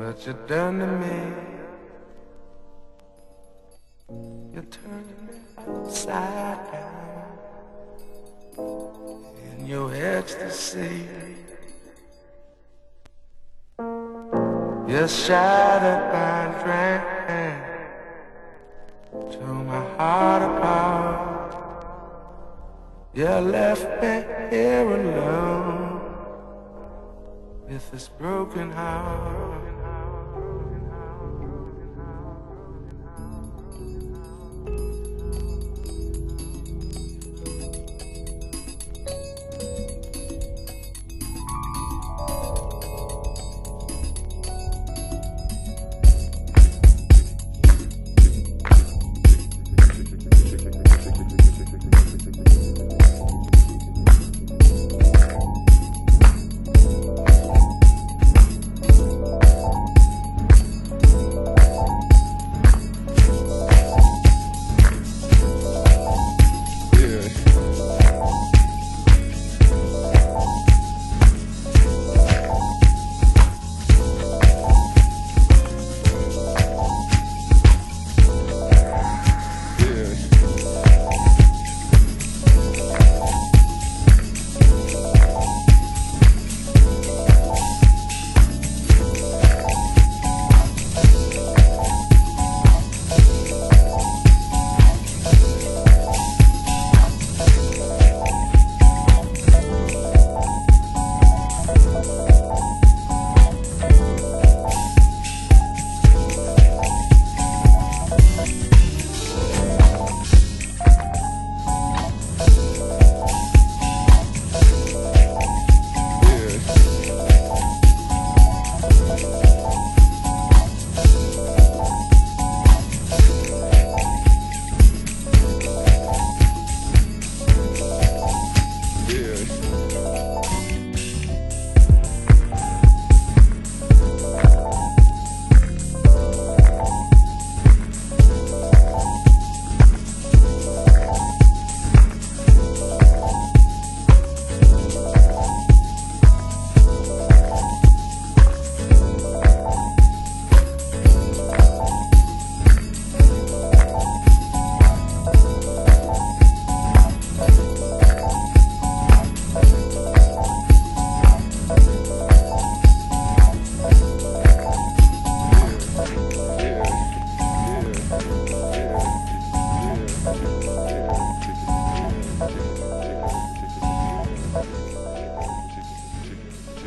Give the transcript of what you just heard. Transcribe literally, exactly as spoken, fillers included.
what you done to me. You turned me upside down in your ecstasy. You shattered my dream, tore my heart apart. You left me here alone with this broken heart.